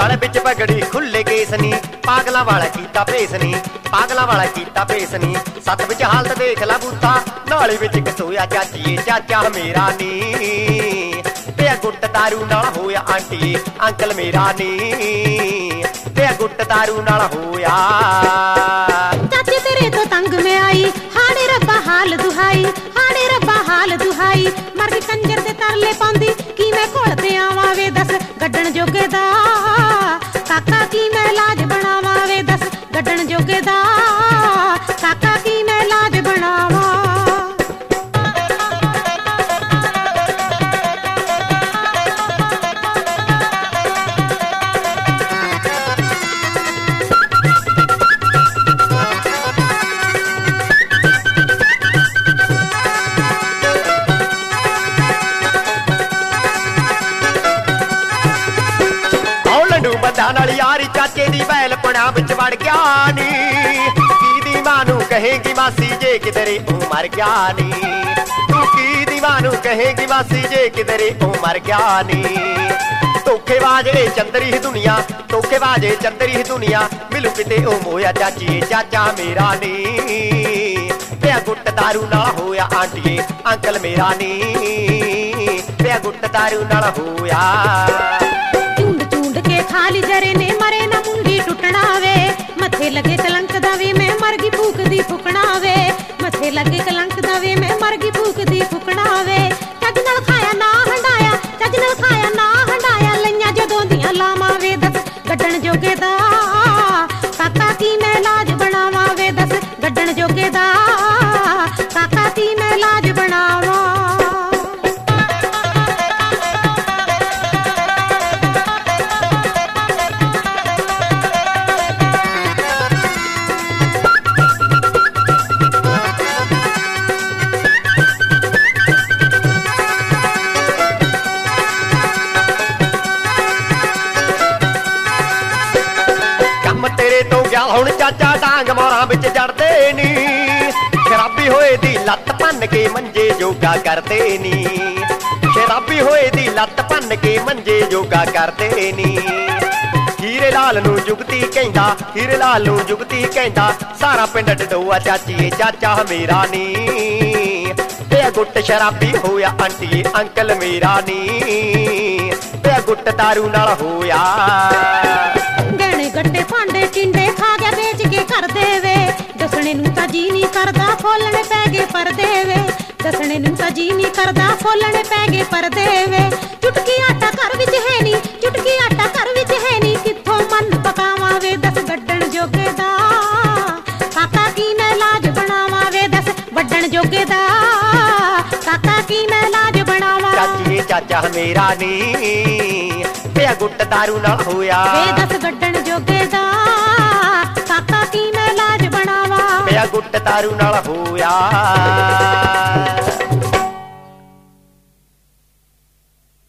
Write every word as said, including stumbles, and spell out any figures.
गल बिच पगड़ी खुले केस नी, पागलों वाला कीता भेस नी, पागलों वाला कीता भेस नी। सत विच हालत देख ला बूता, नाली विच कसोया चाचीए चाचा मेरा नी। पिया गुट दारू नाल होया आंटी अंकल मेरा नी, पिया गुट दारू नाल होया। चाचे तेरे तो तंग में आई, हाणे रब्बा हाल दुहाई, हाणे रब्बा हाल दुहाई। मर गई कंजर दे तरले पाउंदी, की मैं कोल ते आवां वे दस गड्डण जोगे दा। काका की मैं लाज बनावां वे दस गड्डण जोगे दा। काका की मैं लाज बनावां। नाल यारी चाचे दी बैल पड़ा विच वड़ गया नी। की दी मां नूं कहेगी मासी जे किधरे ओ मर गया नी। तू की दी मां नूं कहेगी मासी जे किधरे ओ मर गया नी। धोखेबाज ए चंदरी ही दुनिया, धोखेबाज ए चंदरी ही दुनिया। मिलू किते ओ मोया चाची चाचा मेरा नी। पिया गुट दारू नाल होया आंटीए अंकल मेरा नी। पिया गुट दारू नाल होया। खाली जरे ने मरे ना मुंडी टुटना वे, मथे लगे कलंक दा वे मैं मर गई फूक दी फुकना वे। मथे लगे कलंक दा वे मैं मर गई फूक दी फुकना वे। चज नाल खाया ना हंडाया, चज नाल खाया ना हंडाया। लइयां जदों दियां लावां वे दस गड्डण जोगे दा। काका की मैं लाज बनावां वे दस गड्डण जोगे दा। काका की मैं लाज बनावां। तेरे तो गया हुण चाचा डांग मोरां विच जड़दे नी। शराबी होए दी लत्त भन्न के मंजे जोगा करदे नी। शराबी होए दी लत्त भन्न के मंजे जोगा करदे नी। हीरे लाल नूं जुगती कहंदा, हीरे लाल नूं जुगती कहंदा। सारा पिंड डडोआ चाचीए चाचा मेरा नी। पिया गुट शराबी होया आंटीए अंकल मेरा नी। पिया गुट दारू नाल होया। गट्टे भांडे टिंडे खा गया बेच के कर देवे। दसने नूं तां जी नहीं करदा फोलने पै गए पर देवे। दसने नूं तां जी नहीं करदा फोलने पै गए पर देवे। चुटकी आटा घर विच है नी, चुटकी आटा घर विच है नी। कित्थों मन पकावां वे दस गड्डण जोगे दा। काका की मैं लाज बनावां वे दस वड्डण जोगे दा। काका की मैं लाज बनावां। चाची चाचा मेरा नी। पिया गुट दारू नाल होया। वे दस गड्डण जोगे दा। काका की मैं लाज बनावां। पिया गुट दारू नाल होया।